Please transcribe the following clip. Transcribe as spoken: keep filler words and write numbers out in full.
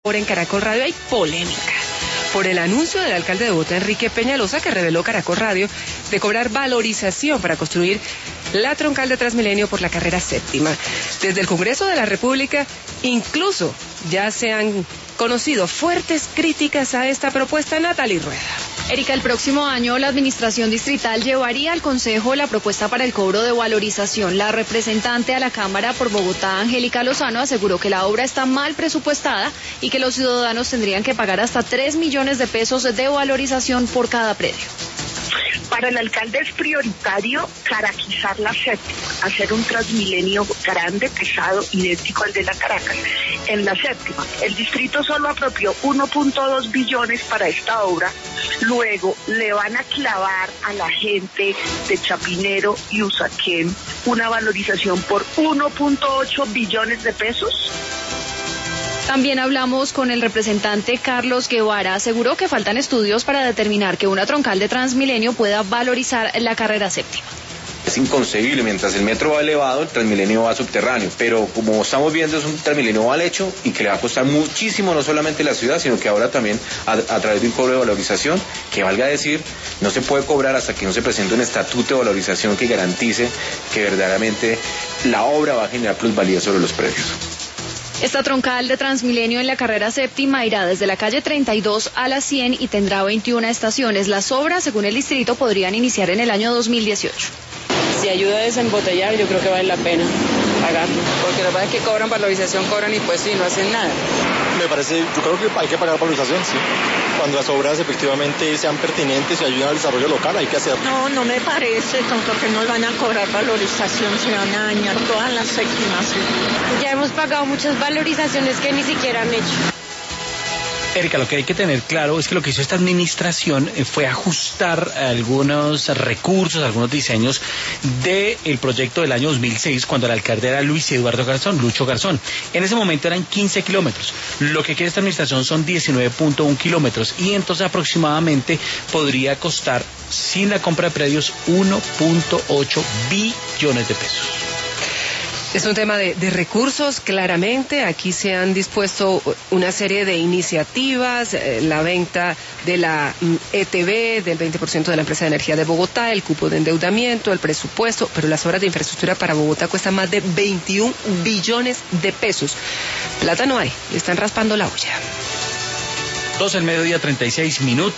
Ahora en Caracol Radio hay polémica por el anuncio del alcalde de Bogotá, Enrique Peñalosa, que reveló Caracol Radio de cobrar valorización para construir la troncal de Transmilenio por la carrera séptima. Desde el Congreso de la República incluso ya se han conocido fuertes críticas a esta propuesta. Natalie Rueda. Erika, el próximo año la Administración Distrital llevaría al Consejo la propuesta para el cobro de valorización. La representante a la Cámara por Bogotá, Angélica Lozano, aseguró que la obra está mal presupuestada y que los ciudadanos tendrían que pagar hasta tres millones de pesos de valorización por cada predio. Para el alcalde es prioritario caraquizar la séptima, hacer un Transmilenio grande, pesado, idéntico al de la Caracas. En la séptima, el distrito solo apropió uno punto dos billones para esta obra. Luego le van a clavar a la gente de Chapinero y Usaquén una valorización por uno punto ocho billones de pesos. También hablamos con el representante Carlos Guevara. Aseguró que faltan estudios para determinar que una troncal de Transmilenio pueda valorizar la carrera séptima. Es inconcebible, mientras el metro va elevado, el Transmilenio va subterráneo, pero como estamos viendo es un Transmilenio mal hecho y que le va a costar muchísimo no solamente la ciudad, sino que ahora también a, a través de un cobro de valorización, que valga decir, no se puede cobrar hasta que no se presente un estatuto de valorización que garantice que verdaderamente la obra va a generar plusvalía sobre los predios. Esta troncal de Transmilenio en la carrera séptima irá desde la calle treinta y dos a la cien y tendrá veintiuna estaciones. Las obras, según el distrito, podrían iniciar en el año dos mil dieciocho. Si ayuda a desembotellar, yo creo que vale la pena pagarlo, porque la verdad es que cobran valorización, cobran impuestos y no hacen nada. Me parece, yo creo que hay que pagar valorización, sí. Cuando las obras efectivamente sean pertinentes y ayuden al desarrollo local, hay que hacerlo. No, no me parece, tanto que no van a cobrar valorización, se van a dañar todas las séptimas. Ya hemos pagado muchas valorizaciones que ni siquiera han hecho. Erika, lo que hay que tener claro es que lo que hizo esta administración fue ajustar algunos recursos, algunos diseños del proyecto del año dos mil seis, cuando el alcalde era Luis Eduardo Garzón, Lucho Garzón. En ese momento eran quince kilómetros. Lo que quiere esta administración son diecinueve punto uno kilómetros y entonces aproximadamente podría costar, sin la compra de predios, uno punto ocho billones de pesos. Es un tema de, de recursos, claramente. Aquí se han dispuesto una serie de iniciativas, eh, la venta de la mm, E T B, del veinte por ciento de la empresa de energía de Bogotá, el cupo de endeudamiento, el presupuesto, pero las obras de infraestructura para Bogotá cuestan más de veintiún billones de pesos. Plata no hay, le están raspando la olla. Dos del mediodía, treinta y seis minutos.